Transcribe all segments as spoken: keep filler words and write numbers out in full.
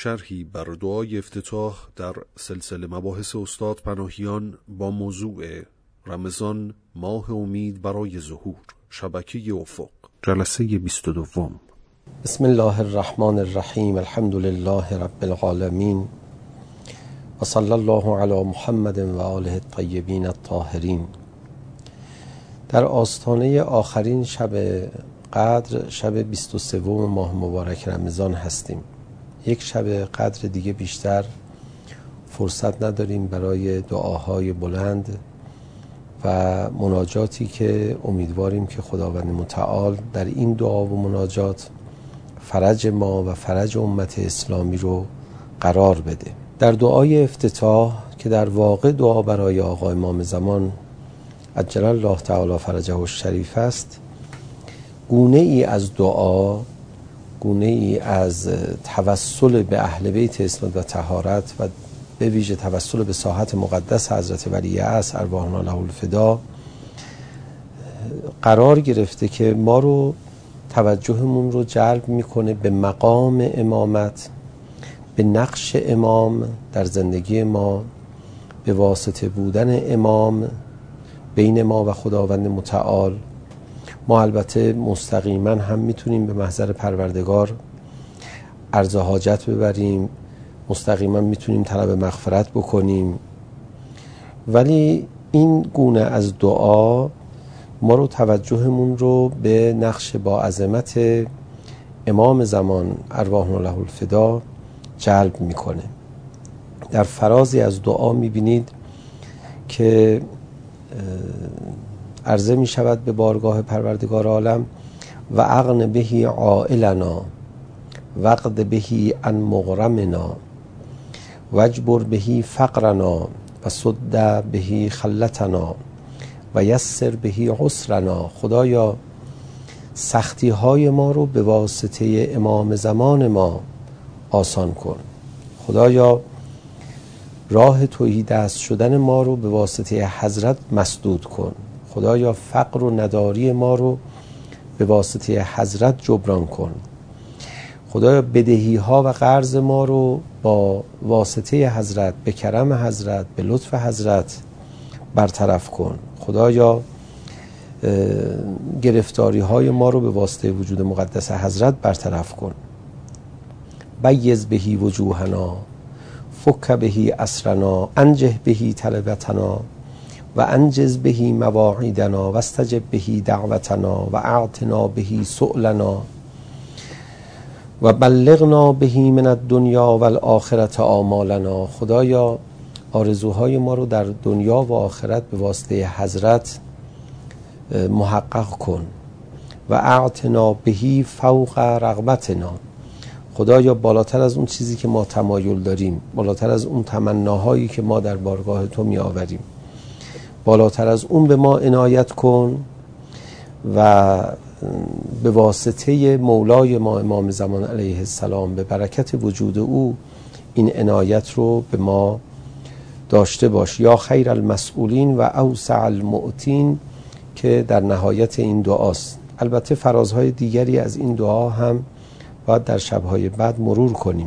شرحی بر دعای افتتاح در سلسله مباحث استاد پناهیان با موضوع رمضان ماه امید برای ظهور، شبکه افق، جلسه بیست و دوم. بسم الله الرحمن الرحیم. الحمد لله رب العالمین و صلی الله علی محمد و آله الطیبین الطاهرین. در آستانه آخرین شب قدر، شب بیست و سوم ماه مبارک رمضان هستیم. یک شب قدر دیگه بیشتر فرصت نداریم برای دعاهای بلند و مناجاتی که امیدواریم که خداوند متعال در این دعا و مناجات فرج ما و فرج امت اسلامی رو قرار بده. در دعای افتتاح که در واقع دعا برای آقا امام زمان عجل الله تعالی فرجه الشریف است، گونه ای از دعا، گونه ای از توسل به اهل بیت عصمت و طهارت و به ویژه توسل به ساحت مقدس حضرت ولی عصر ارواحنا له الفدا قرار گرفته که ما رو توجهمون رو جلب میکنه به مقام امامت، به نقش امام در زندگی ما، به واسطه بودن امام بین ما و خداوند متعال. ما البته مستقیما هم میتونیم به محضر پروردگار عرض حاجت ببریم، مستقیما میتونیم طلب مغفرت بکنیم، ولی این گونه از دعا ما رو توجهمون رو به نقش با عظمت امام زمان ارواحنا له الفدا جلب میکنه. در فرازی از دعا میبینید که عرضه می شود به بارگاه پروردگار عالم و اغن بهی عائلنا وقد بهی عن مغرمنا وجبر بهی فقرنا و سد بهی خلتنا و یسر بهی عسرنا. خدایا سختی های ما رو به واسطه امام زمان ما آسان کن. خدایا راه توحید دست شدن ما رو به واسطه حضرت مسدود کن. خدایا فقر و نداری ما رو به واسطه حضرت جبران کن. خدایا بدهی ها و قرض ما رو با واسطه حضرت، به کرم حضرت، به لطف حضرت برطرف کن. خدایا گرفتاری های ما رو به واسطه وجود مقدس حضرت برطرف کن. بیض بهی وجوهنا فک بهی اسرنا انجح بهی طلبتنا و انجز بهی مواعیدنا و استجب بهی دعوتنا و اعطنا بهی سؤلنا و بلغنا بهی من الدنیا و الاخرت آمالنا. خدایا آرزوهای ما رو در دنیا و آخرت به واسطه حضرت محقق کن و اعطنا بهی فوق رغبتنا. خدایا بالاتر از اون چیزی که ما تمایل داریم، بالاتر از اون تمناهایی که ما در بارگاه تو می آوریم، بالاتر از اون به ما عنایت کن و به واسطه مولای ما امام زمان علیه السلام به برکت وجود او این عنایت رو به ما داشته باش. یا خیر المسئولین و اوسع المعطین که در نهایت این دعاست. البته فرازهای دیگری از این دعا هم باید در شبهای بعد مرور کنیم.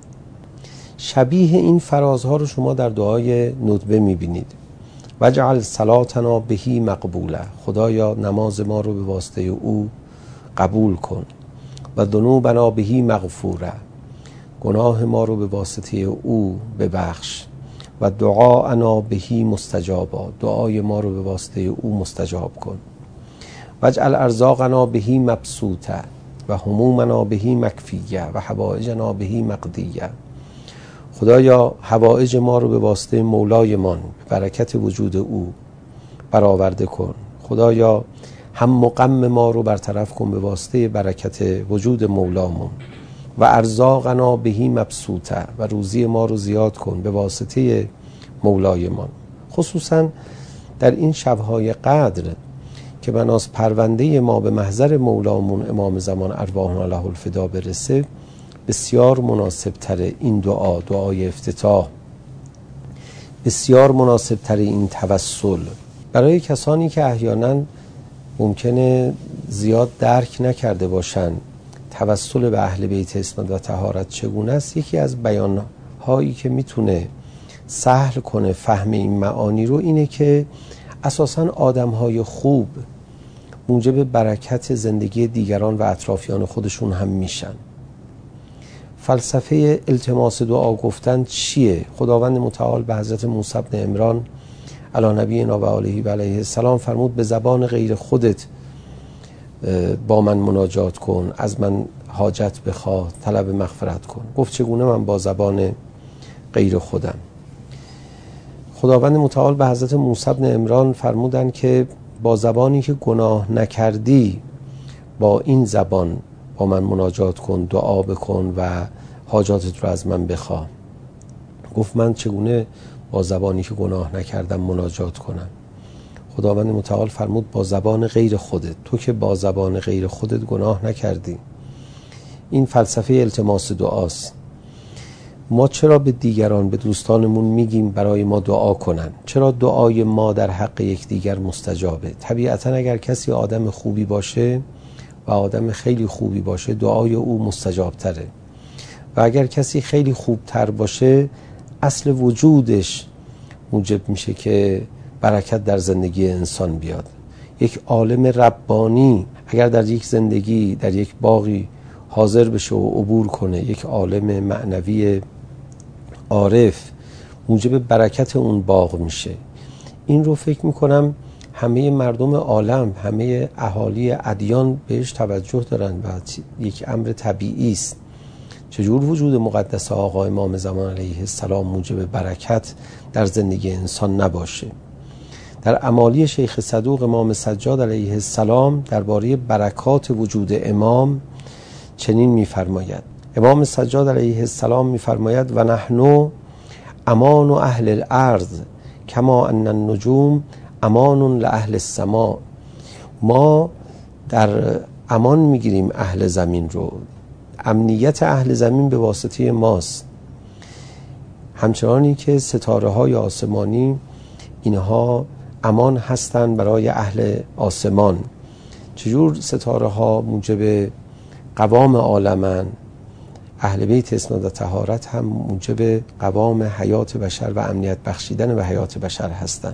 شبیه این فرازها رو شما در دعای ندبه میبینید. وجعل صلاتنا بهی مقبوله. خدایا نماز ما رو به واسطه او قبول کن. و ذنوبنا بهی مغفوره. گناه ما رو به واسطه او ببخش. و دعاءنا بهی مستجابا. دعای ما رو به واسطه او مستجاب کن. وجعل ارزاقنا بهی مبسوطه و همومنا بهی مکفیه و حوائجنا بهی مقضیه. خدایا حوائج ما رو به واسطه مولایمان به برکت وجود او برآورده کن. خدایا هم و غم ما رو برطرف کن به واسطه برکت وجود مولامون. و ارزاقنا بهی مبسوطه و روزی ما رو زیاد کن به واسطه مولایمان. خصوصا در این شبهای قدر که بناس پرونده ما به محضر مولامون امام زمان ارواحنا له الفدا برسه، بسیار مناسب تر این دعا، دعای افتتاح، بسیار مناسب تر این توسل. برای کسانی که احیانا ممکنه زیاد درک نکرده باشن توسل به اهل بیت اسمت و طهارت چگونه است، یکی از بیانهایی که میتونه سهل کنه فهم این معانی رو اینه که اساساً آدم‌های خوب موجب برکت زندگی دیگران و اطرافیان خودشون هم میشن. فلسفه التماس دعا گفتن چیه؟ خداوند متعال به حضرت موسی بن عمران علی نبینا و آله و علیه السلام فرمود به زبان غیر خودت با من مناجات کن، از من حاجت بخواه، طلب مغفرت کن. گفت چگونه من با زبان غیر خودم؟ خداوند متعال به حضرت موسی بن عمران فرمودن که با زبانی که گناه نکردی با این زبان با من مناجات کن، دعا بکن و حاجاتت رو از من بخواه. گفت من چگونه با زبانی که گناه نکردم مناجات کنم؟ خداوند متعال فرمود با زبان غیر خودت، تو که با زبان غیر خودت گناه نکردی. این فلسفه التماس دعاست. ما چرا به دیگران، به دوستانمون میگیم برای ما دعا کنن؟ چرا دعای ما در حق یکدیگر مستجابه؟ طبیعتا اگر کسی آدم خوبی باشه و آدم خیلی خوبی باشه دعای او مستجاب تره، و اگر کسی خیلی خوبتر باشه اصل وجودش موجب میشه که برکت در زندگی انسان بیاد. یک عالم ربانی اگر در یک زندگی در یک باغی حاضر بشه و عبور کنه، یک عالم معنوی عارف، موجب برکت اون باغ میشه. این رو فکر میکنم همه مردم عالم، همه اهالی ادیان بهش توجه دارن و یک امر طبیعی است. چجور وجود مقدس آقا امام زمان علیه السلام موجب برکت در زندگی انسان نباشه؟ در امالی شیخ صدوق امام سجاد علیه السلام درباره برکات وجود امام چنین می‌فرماید. امام سجاد علیه السلام می‌فرماید و نحنو امان اهل الارض کما ان النجوم امان لاهل السماء. ما در امان میگیریم اهل زمین رو، امنیت اهل زمین به واسطه ماست، همچنانی که ستاره های آسمانی اینها امان هستند برای اهل آسمان. چجور ستاره ها موجب قوام عالمن، اهل بیت اسمت و طهارت هم موجب قوام حیات بشر و امنیت بخشیدن به حیات بشر هستند.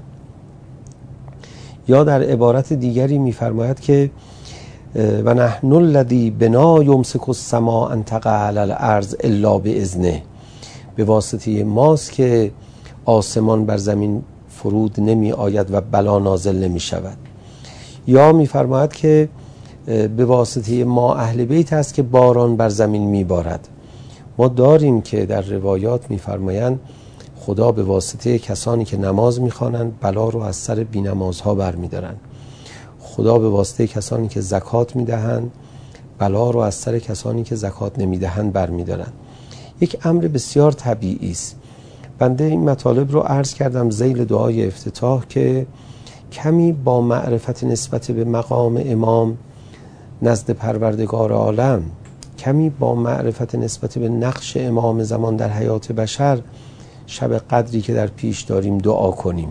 یا در عبارت دیگری می‌فرماید که و نحن الذی بنا یمسک السماء ان تقع علی الارض الا باذنه. به واسطه ماست که آسمان بر زمین فرود نمی آید و بلا نازل نمی شود. یا می‌فرماید که به واسطه ما اهل بیت است که باران بر زمین می بارد. ما داریم که در روایات می‌فرمایند خدا به واسطه کسانی که نماز می‌خوانند بلا رو از سر بی‌نمازها برمی‌دارند. خدا به واسطه کسانی که زکات می‌دهند بلا رو از سر کسانی که زکات نمی‌دهند برمی‌دارند. یک امر بسیار طبیعی است. بنده این مطالب رو عرض کردم ذیل دعای افتتاح که کمی با معرفت نسبت به مقام امام نزد پروردگار عالم، کمی با معرفت نسبت به نقش امام زمان در حیات بشر، شب قدری که در پیش داریم دعا کنیم.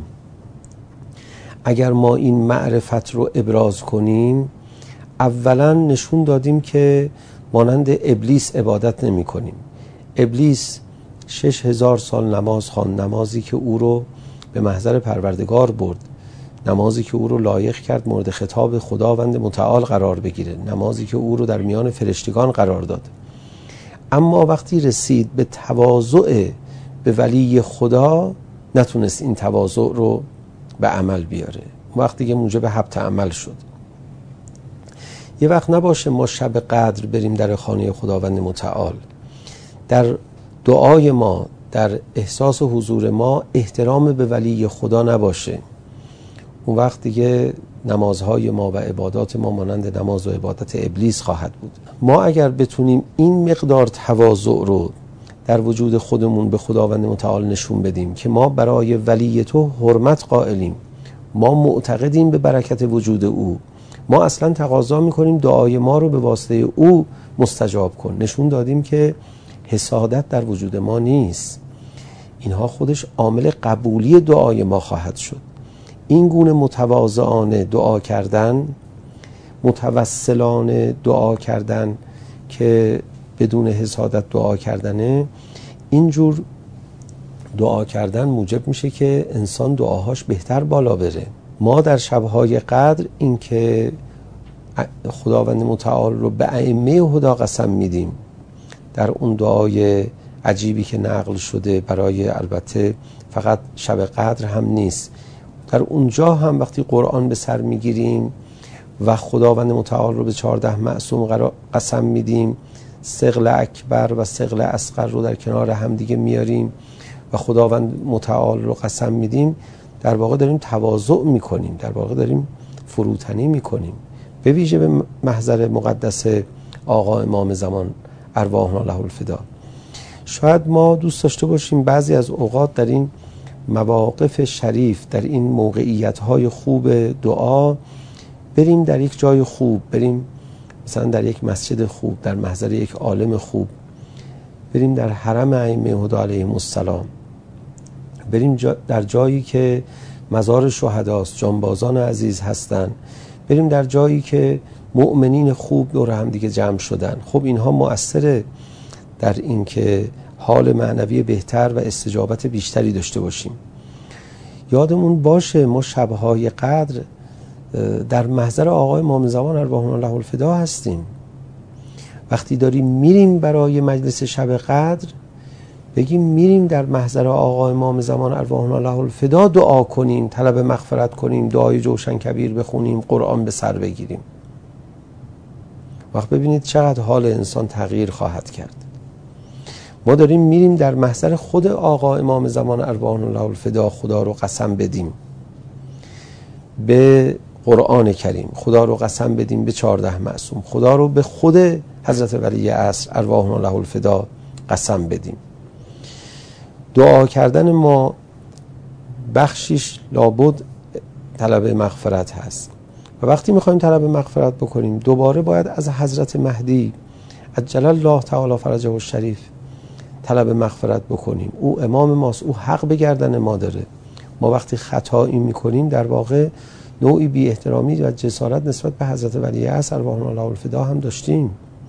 اگر ما این معرفت رو ابراز کنیم، اولا نشون دادیم که مانند ابلیس عبادت نمی کنیم. ابلیس شش هزار سال نماز خواند، نمازی که او رو به محضر پروردگار برد، نمازی که او رو لایق کرد مورد خطاب خداوند متعال قرار بگیره، نمازی که او رو در میان فرشتگان قرار داد. اما وقتی رسید به تواضع به ولی خدا نتونست این تواضع رو به عمل بیاره. وقتی که موجب حبط عمل شد. یه وقت نباشه ما شب قدر بریم در خانه خداوند متعال، در دعای ما، در احساس حضور ما احترام به ولی خدا نباشه. اون وقت دیگه نمازهای ما و عبادات ما مانند نماز و عبادت ابلیس خواهد بود. ما اگر بتونیم این مقدار تواضع رو در وجود خودمون به خداوند متعال نشون بدیم که ما برای ولی تو حرمت قائلیم، ما معتقدیم به برکت وجود او، ما اصلا تقاضا میکنیم دعای ما رو به واسطه او مستجاب کن، نشون دادیم که حسادت در وجود ما نیست. اینها خودش عامل قبولی دعای ما خواهد شد. این گونه متواضعانه دعا کردن، متوسلانه دعا کردن که بدون حسادت دعا کردنه، اینجور دعا کردن موجب میشه که انسان دعاهاش بهتر بالا بره. ما در شبهای قدر این که خداوند متعال رو به ائمه هدی قسم میدیم، در اون دعای عجیبی که نقل شده برای، البته فقط شب قدر هم نیست، در اونجا هم وقتی قرآن به سر میگیریم و خداوند متعال رو به چهارده معصوم قسم میدیم، ثقل اکبر و ثقل اصغر رو در کنار هم دیگه میاریم و خداوند متعال رو قسم میدیم، در واقع داریم تواضع میکنیم، در واقع داریم فروتنی میکنیم، به ویژه به محضر مقدس آقا امام زمان ارواحنا له الفدا. شاید ما دوست داشته باشیم بعضی از اوقات در این مواقف شریف، در این موقعیت‌های خوب دعا، بریم در یک جای خوب، بریم مثلا در یک مسجد خوب، در محضر یک عالم خوب، بریم در حرم ائمه هدی علیهم السلام، بریم جا در جایی که مزار شهداست، جانبازان عزیز هستن، بریم در جایی که مؤمنین خوب دور هم دیگه جمع شدن. خب اینها مؤثره در این که حال معنوی بهتر و استجابت بیشتری داشته باشیم. یادمون باشه ما شبهای قدر در محضر آقای امام زمان ارواحنا له الفدا هستیم. وقتی داریم میریم برای مجلس شب قدر، بگیم میریم در محضر آقا امام زمان ارواحنا له الفدا دعا کنیم، طلب مغفرت کنیم، دعای جوشن کبیر بخونیم، قرآن به سر بگیریم. وقت ببینید چقدر حال انسان تغییر خواهد کرد. ما داریم میریم در محضر خود آقا امام زمان ارواحنا له الفدا خدا رو قسم بدیم به قرآن کریم، خدا رو قسم بدیم به چهارده معصوم، خدا رو به خود حضرت ولی عصر ارواحنا له الفدا قسم بدیم. دعا کردن ما بخشیش لابد طلب مغفرت هست و وقتی میخوایم طلب مغفرت بکنیم دوباره باید از حضرت مهدی عجل الله تعالی فرجه الشریف طلب مغفرت بکنیم. او امام ماست، او حق به گردن ما داره. ما وقتی خطایی میکنیم در واقع نوعی بی احترامی و جسارت نسبت به حضرت ولی عصر ارواحنا له الفدا هم داشتیم.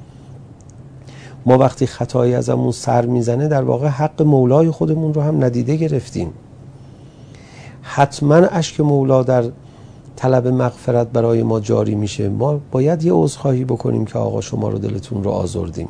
ما وقتی خطایی ازمون سر میزنه در واقع حق مولای خودمون رو هم ندیده گرفتیم. حتما اشک مولا در طلب مغفرت برای ما جاری میشه. ما باید یه عذرخواهی بکنیم که آقا شما رو دلتون رو آزردیم.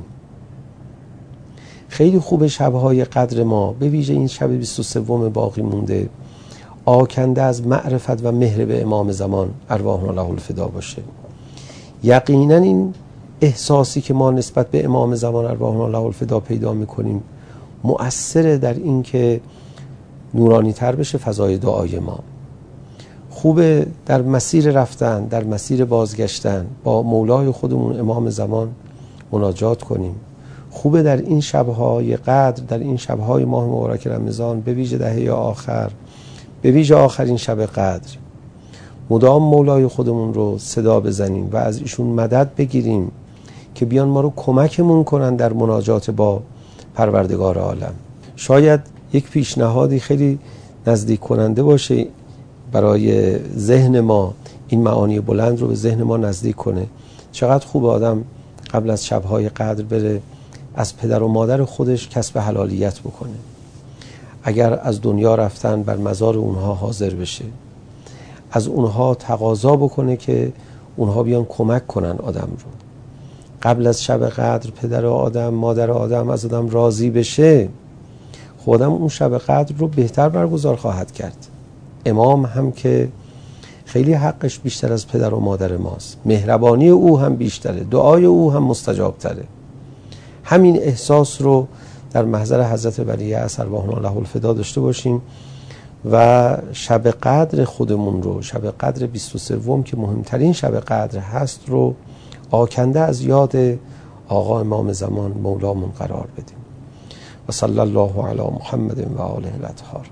خیلی خوب شبهای قدر ما، به ویژه این شب بیست و سه باقی مونده، آکنده از معرفت و مهر به امام زمان ارواحنا له الفدا باشه. یقینا این احساسی که ما نسبت به امام زمان ارواحنا له الفدا پیدا میکنیم مؤثر در این که نورانی تر بشه فضای دعای ما. خوبه در مسیر رفتن، در مسیر بازگشتن با مولای خودمون امام زمان مناجات کنیم. خوبه در این شبهای قدر، در این شبهای ماه مبارک رمضان، به ویژه دهه آخر، به ویژه آخرین شب قدر، مدام مولای خودمون رو صدا بزنیم و از ایشون مدد بگیریم که بیان ما رو کمکمون کنن در مناجات با پروردگار عالم. شاید یک پیشنهادی خیلی نزدیک کننده باشه برای ذهن ما، این معانی بلند رو به ذهن ما نزدیک کنه. چقدر خوب آدم قبل از شبهای قدر بره از پدر و مادر خودش کسب حلالیت بکنه. اگر از دنیا رفتن بر مزار اونها حاضر بشه، از اونها تقاضا بکنه که اونها بیان کمک کنن آدم رو. قبل از شب قدر پدر آدم، مادر آدم از آدم راضی بشه، خودم اون شب قدر رو بهتر برگزار خواهد کرد. امام هم که خیلی حقش بیشتر از پدر و مادر ماست، مهربانی او هم بیشتره، دعای او هم مستجاب تره. همین احساس رو در محضر حضرت ولی عصر ارواحنا له الفدا داشته باشیم و شب قدر خودمون رو، شب قدر بیست و سه که مهمترین شب قدر هست رو آکنده از یاد آقا امام زمان مولامون قرار بدیم. و صلی الله علی محمد و آله الاطهار.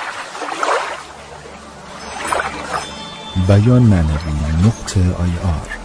بیان معنوی نقطه آی آر